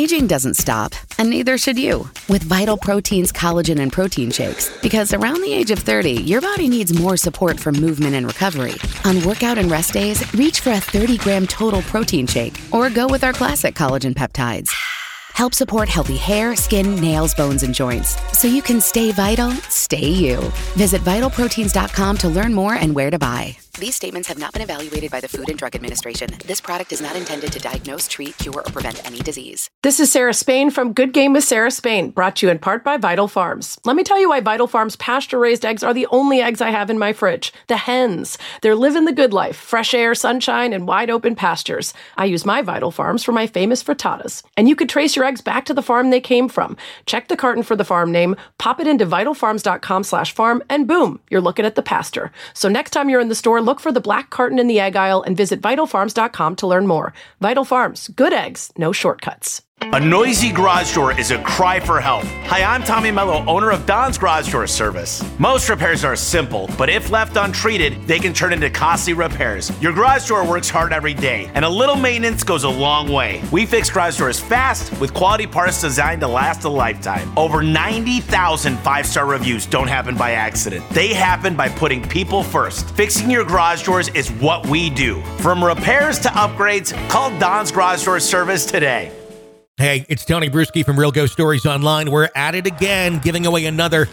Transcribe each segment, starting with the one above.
Aging doesn't stop, and neither should you, with Vital Protein's collagen and protein shakes. Because around the age of 30, your body needs more support for movement and recovery. On workout and rest days, reach for a 30-gram total protein shake, or go with our classic collagen peptides. Help support healthy hair, skin, nails, bones, and joints, so you can stay vital, stay you. Visit vitalproteins.com to learn more and where to buy. These statements have not been evaluated by the Food and Drug Administration. This product is not intended to diagnose, treat, cure, or prevent any disease. This is Sarah Spain from Good Game with Sarah Spain, brought to you in part by Vital Farms. Let me tell you why Vital Farms pasture-raised eggs are the only eggs I have in my fridge. The hens. They're living the good life. Fresh air, sunshine, and wide-open pastures. I use my Vital Farms for my famous frittatas. And you could trace your eggs back to the farm they came from. Check the carton for the farm name, pop it into vitalfarms.com/farm, and boom, you're looking at the pasture. So next time you're in the store, look for the black carton in the egg aisle and visit vitalfarms.com to learn more. Vital Farms, good eggs, no shortcuts. A noisy garage door is a cry for help. Hi, I'm Tommy Mello, owner of Don's Garage Door Service. Most repairs are simple, but if left untreated, they can turn into costly repairs. Your garage door works hard every day, and a little maintenance goes a long way. We fix garage doors fast with quality parts designed to last a lifetime. Over 90,000 five-star reviews don't happen by accident. They happen by putting people first. Fixing your garage doors is what we do. From repairs to upgrades, call Don's Garage Door Service today. Hey, it's Tony Bruschi from Real Ghost Stories Online. We're at it again, giving away another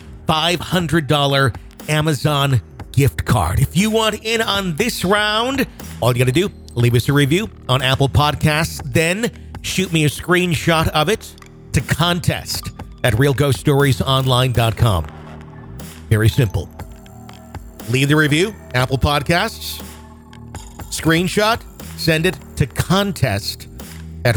$500 Amazon gift card. If you want in on this round, all you got to do, leave us a review on Apple Podcasts, then shoot me a screenshot of it to contest at realghoststoriesonline.com. Very simple. Leave the review, Apple Podcasts, screenshot, send it to contest at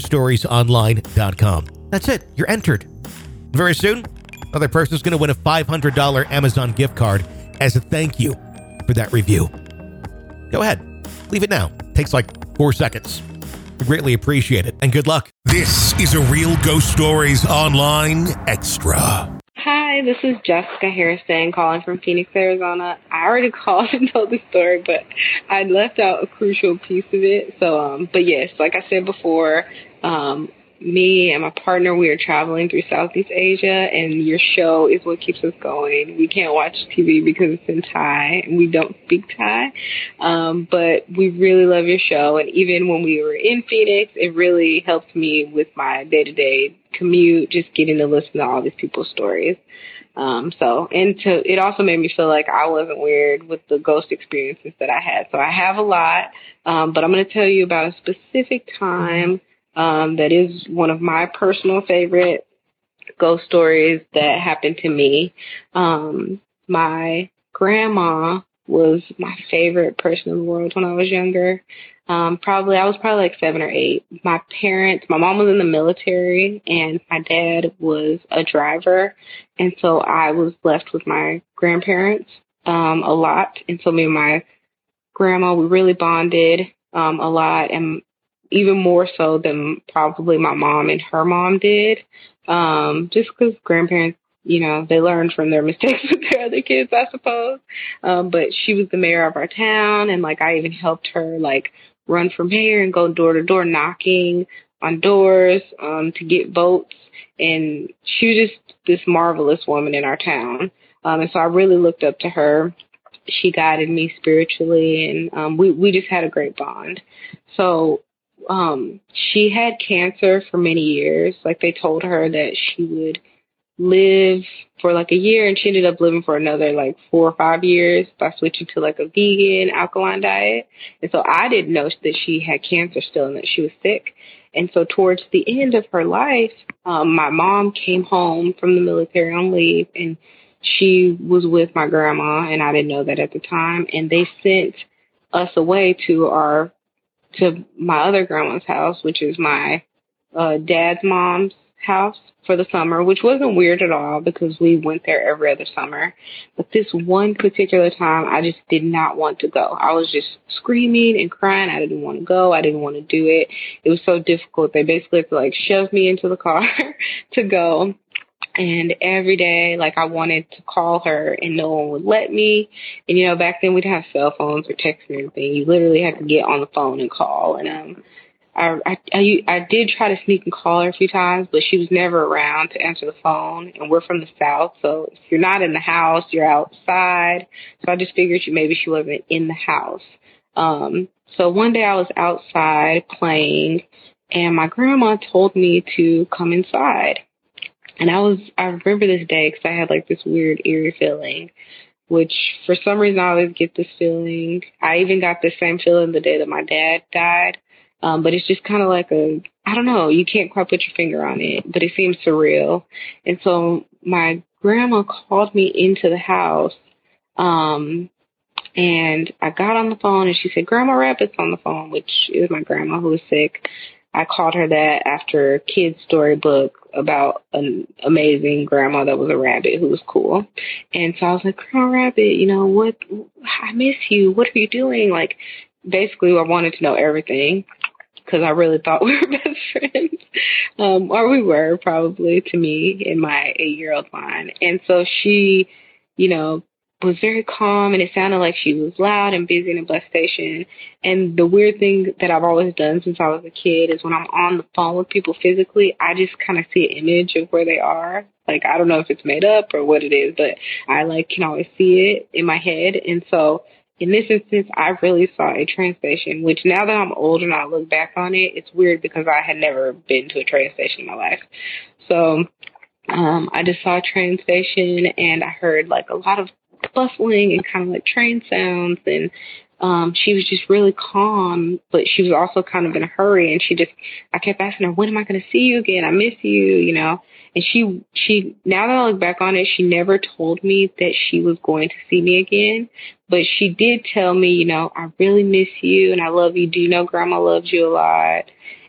realghoststoriesonline.com. That's it. You're entered. Very soon, another person's going to win a $500 Amazon gift card as a thank you for that review. Go ahead. Leave it now. Takes like 4 seconds. We greatly appreciate it. And good luck. This is a Real Ghost Stories Online Extra. Hi, this is Jessica Harrison calling from Phoenix, Arizona. I already called and told the story, but I left out a crucial piece of it. So, but yes, like I said before, me and my partner, we are traveling through Southeast Asia, and your show is what keeps us going. We can't watch TV because it's in Thai, and we don't speak Thai. But we really love your show, and even when we were in Phoenix, it really helped me with my day-to-day commute, just getting to listen to all these people's stories. It also made me feel like I wasn't weird with the ghost experiences that I had. So I have a lot, but I'm going to tell you about a specific time that is one of my personal favorite ghost stories that happened to me. My grandma was my favorite person in the world when I was younger. I was probably like 7 or 8. My mom was in the military and my dad was a driver. And so I was left with my grandparents, a lot. And so me and my grandma, we really bonded, a lot, and even more so than probably my mom and her mom did. Just because grandparents, they learn from their mistakes with their other kids, I suppose. But she was the mayor of our town, and I even helped her run from here and go door to door knocking on doors to get votes. And she was just this marvelous woman in our town. And so I really looked up to her. She guided me spiritually, and we just had a great bond. So she had cancer for many years. They told her that she would live for a year, and she ended up living for another 4 or 5 years by switching to a vegan alkaline diet. And so I didn't know that she had cancer still and that she was sick. And so towards the end of her life, my mom came home from the military on leave, and she was with my grandma, and I didn't know that at the time. And they sent us away to my other grandma's house, which is my dad's mom's house, for the summer, which wasn't weird at all because we went there every other summer. But this one particular time, I just did not want to go. I was just screaming and crying. I didn't want to go. I didn't want to do it. It was so difficult. They basically had to shove me into the car to go. And every day, I wanted to call her and no one would let me. And, back then we didn't have cell phones or texting or anything. You literally had to get on the phone and call. And I did try to sneak and call her a few times, but she was never around to answer the phone. And we're from the South, so if you're not in the house, you're outside. So I just figured maybe she wasn't in the house. So one day I was outside playing, and my grandma told me to come inside. And I remember this day because I had like this weird eerie feeling, which for some reason I always get this feeling. I even got the same feeling the day that my dad died. But it's just kind of like I don't know, you can't quite put your finger on it, but it seems surreal. And so my grandma called me into the house, and I got on the phone and she said, Grandma Rabbit's on the phone, which is my grandma who was sick. I called her that after a kid's storybook about an amazing grandma that was a rabbit who was cool. And so I was like, Grandma Rabbit, what? I miss you. What are you doing? Like, basically, I wanted to know everything because I really thought we were best friends. Or we were probably to me in my 8-year-old mind. And so she, was very calm, and it sounded like she was loud and busy in a bus station. And the weird thing that I've always done since I was a kid is when I'm on the phone with people physically, I just kind of see an image of where they are. Like, I don't know if it's made up or what it is, but I can always see it in my head. And so in this instance, I really saw a train station, which now that I'm older and I look back on it, it's weird because I had never been to a train station in my life. So I just saw a train station, and I heard like a lot of bustling and kind of like train sounds, and she was just really calm, but she was also kind of in a hurry, and I kept asking her, when am I going to see you again? I miss you, and she now that I look back on it, she never told me that she was going to see me again, but she did tell me, I really miss you and I love you. Do you know Grandma loves you a lot?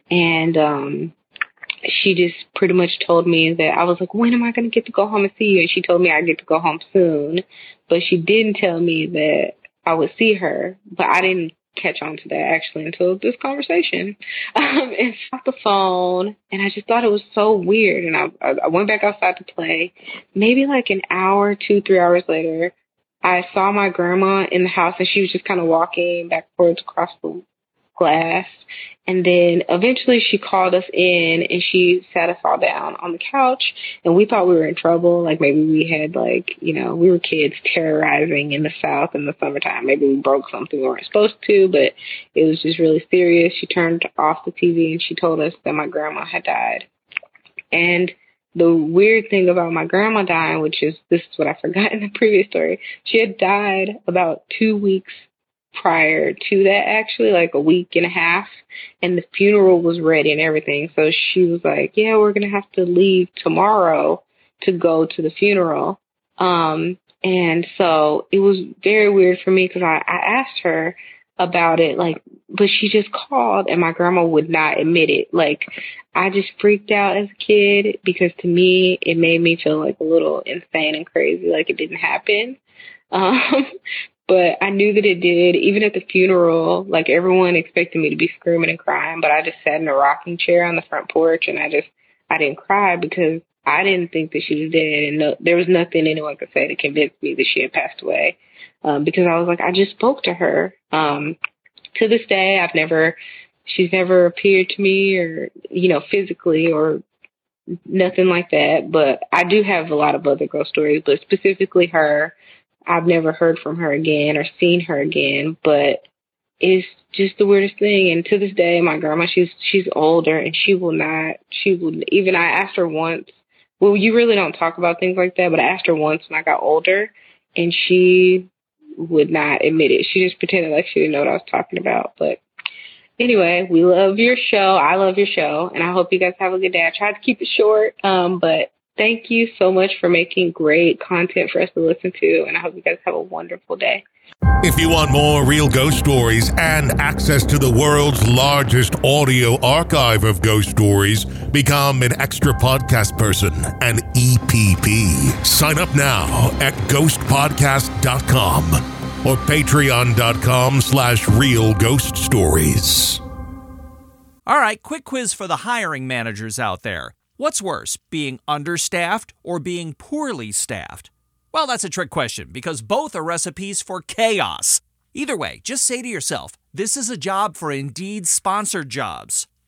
And she just pretty much told me that I was like, when am I going to get to go home and see you? And she told me I'd get to go home soon. But she didn't tell me that I would see her. But I didn't catch on to that actually until this conversation. And off the phone. And I just thought it was so weird. And I went back outside to play. Maybe like an hour, 2-3 hours later, I saw my grandma in the house, and she was just kind of walking back and forth across the glass. And then eventually she called us in, and she sat us all down on the couch, and we thought we were in trouble. Like maybe we had we were kids terrorizing in the South in the summertime. Maybe we broke something we weren't supposed to, but it was just really serious. She turned off the TV and she told us that my grandma had died. And the weird thing about my grandma dying, this is what I forgot in the previous story, she had died about 2 weeks prior to that, actually, like a week and a half, and the funeral was ready and everything. So she was like, yeah, we're going to have to leave tomorrow to go to the funeral. And so it was very weird for me because I asked her about it, but she just called and my grandma would not admit it. Like, I just freaked out as a kid because to me, it made me feel like a little insane and crazy, like it didn't happen. But I knew that it did. Even at the funeral, like everyone expected me to be screaming and crying, but I just sat in a rocking chair on the front porch and I didn't cry because I didn't think that she was dead, and there was nothing anyone could say to convince me that she had passed away. Because I was like, I just spoke to her. To this day, she's never appeared to me or, physically or nothing like that. But I do have a lot of other ghost stories, but specifically her, I've never heard from her again or seen her again, but it's just the weirdest thing. And to this day, my grandma, she's older and even I asked her once, well, you really don't talk about things like that, but I asked her once when I got older and she would not admit it. She just pretended like she didn't know what I was talking about. But anyway, we love your show. I love your show, and I hope you guys have a good day. I tried to keep it short, but thank you so much for making great content for us to listen to, and I hope you guys have a wonderful day. If you want more real ghost stories and access to the world's largest audio archive of ghost stories, become an extra podcast person, an EPP. Sign up now at ghostpodcast.com or patreon.com/real ghost stories. All right, quick quiz for the hiring managers out there. What's worse, being understaffed or being poorly staffed? Well, that's a trick question because both are recipes for chaos. Either way, just say to yourself, this is a job for Indeed sponsored jobs.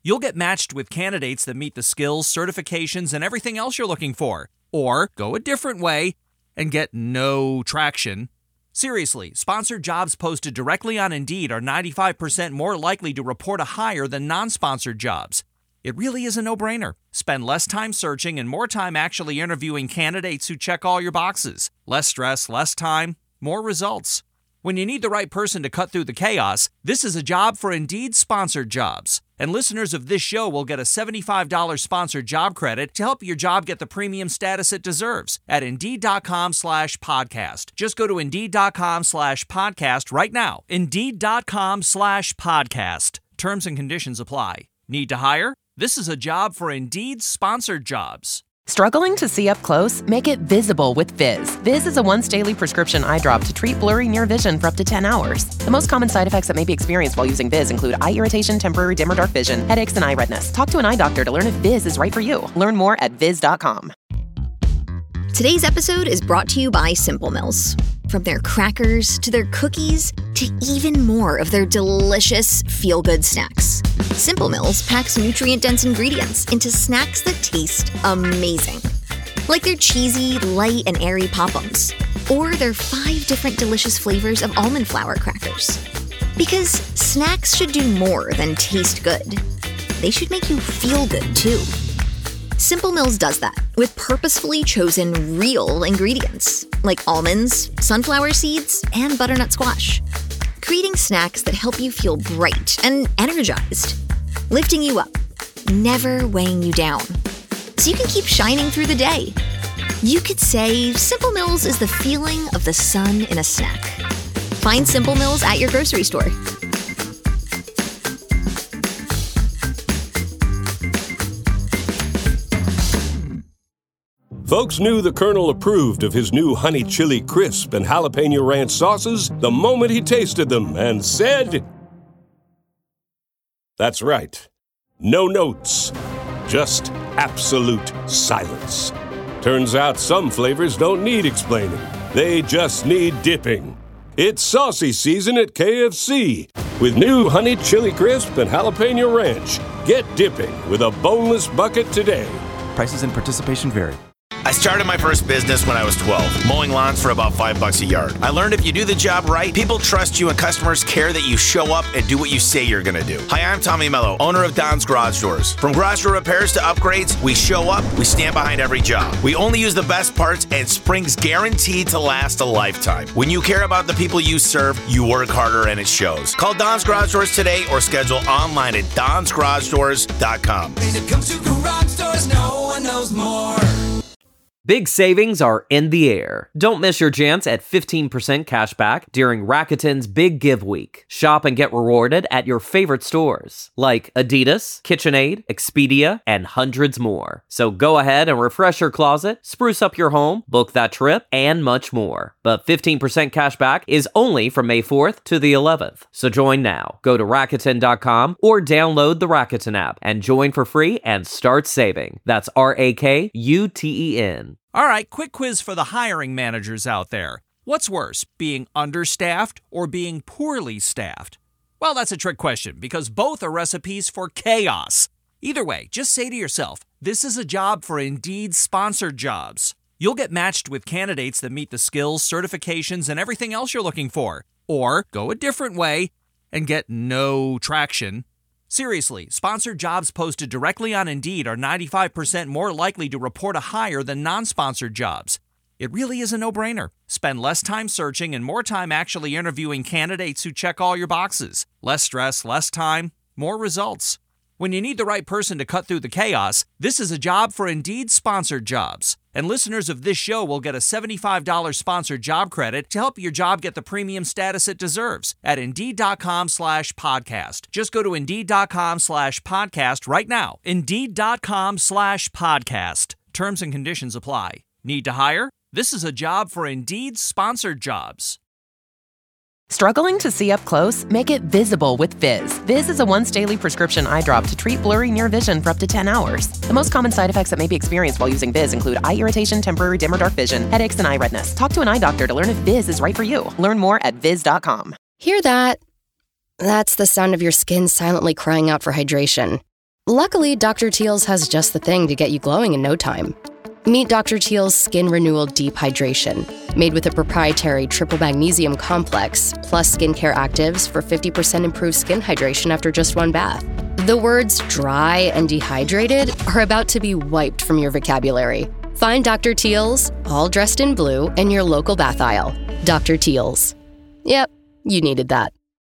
You'll get matched with candidates that meet the skills, certifications, and everything else you're looking for. Or go a different way and get no traction. Seriously, sponsored jobs posted directly on Indeed are 95% more likely to report a hire than non-sponsored jobs. It really is a no-brainer. Spend less time searching and more time actually interviewing candidates who check all your boxes. Less stress, less time, more results. When you need the right person to cut through the chaos, this is a job for Indeed sponsored jobs. And listeners of this show will get a $75 sponsored job credit to help your job get the premium status it deserves at Indeed.com/podcast. Just go to Indeed.com/podcast right now. Indeed.com/podcast. Terms and conditions apply. Need to hire? This is a job for Indeed sponsored jobs. Struggling to see up close? Make it visible with Viz. Viz is a once-daily prescription eye drop to treat blurry near vision for up to 10 hours. The most common side effects that may be experienced while using Viz include eye irritation, temporary dim or dark vision, headaches, and eye redness. Talk to an eye doctor to learn if Viz is right for you. Learn more at Viz.com. Today's episode is brought to you by Simple Mills. From their crackers to their cookies to even more of their delicious feel-good snacks, Simple Mills packs nutrient-dense ingredients into snacks that taste amazing. Like their cheesy, light, and airy Pop-Ums, or their 5 different delicious flavors of almond flour crackers. Because snacks should do more than taste good. They should make you feel good, too. Simple Mills does that with purposefully chosen real ingredients like almonds, sunflower seeds, and butternut squash, creating snacks that help you feel bright and energized, lifting you up, never weighing you down, so you can keep shining through the day. You could say Simple Mills is the feeling of the sun in a snack. Find Simple Mills at your grocery store. Folks knew the Colonel approved of his new Honey Chili Crisp and Jalapeno Ranch sauces the moment he tasted them and said, "That's right. No notes. Just absolute silence." Turns out some flavors don't need explaining. They just need dipping. It's saucy season at KFC with new Honey Chili Crisp and Jalapeno Ranch. Get dipping with a boneless bucket today. Prices and participation vary. I started my first business when I was 12, mowing lawns for about $5 a yard. I learned if you do the job right, people trust you and customers care that you show up and do what you say you're going to do. Hi, I'm Tommy Mello, owner of Don's Garage Doors. From garage door repairs to upgrades, we show up, we stand behind every job. We only use the best parts, and spring's guaranteed to last a lifetime. When you care about the people you serve, you work harder and it shows. Call Don's Garage Doors today or schedule online at donsgaragedoors.com. When it comes to garage doors, no one knows more. Big savings are in the air. Don't miss your chance at 15% cash back during Rakuten's Big Give Week. Shop and get rewarded at your favorite stores like Adidas, KitchenAid, Expedia, and hundreds more. So go ahead and refresh your closet, spruce up your home, book that trip, and much more. But 15% cash back is only from May 4th to the 11th. So join now. Go to Rakuten.com or download the Rakuten app and join for free and start saving. That's RAKUTEN. All right, quick quiz for the hiring managers out there. What's worse, being understaffed or being poorly staffed? Well, that's a trick question because both are recipes for chaos. Either way, just say to yourself, this is a job for Indeed sponsored jobs. You'll get matched with candidates that meet the skills, certifications, and everything else you're looking for. Or go a different way and get no traction. Seriously, sponsored jobs posted directly on Indeed are 95% more likely to report a hire than non-sponsored jobs. It really is a no-brainer. Spend less time searching and more time actually interviewing candidates who check all your boxes. Less stress, less time, more results. When you need the right person to cut through the chaos, this is a job for Indeed sponsored jobs. And listeners of this show will get a $75 sponsored job credit to help your job get the premium status it deserves at Indeed.com/podcast. Just go to Indeed.com/podcast right now. Indeed.com/podcast. Terms and conditions apply. Need to hire? This is a job for Indeed sponsored jobs. Struggling to see up close? Make it visible with Viz. Viz is a once-daily prescription eye drop to treat blurry near vision for up to 10 hours. The most common side effects that may be experienced while using Viz include eye irritation, temporary dim or dark vision, headaches, and eye redness. Talk to an eye doctor to learn if Viz is right for you. Learn more at Viz.com. Hear that? That's the sound of your skin silently crying out for hydration. Luckily, Dr. Teal's has just the thing to get you glowing in no time. Meet Dr. Teal's Skin Renewal Deep Hydration, made with a proprietary triple magnesium complex, plus skincare actives for 50% improved skin hydration after just one bath. The words dry and dehydrated are about to be wiped from your vocabulary. Find Dr. Teal's, all dressed in blue, in your local bath aisle. Dr. Teal's. Yep, you needed that.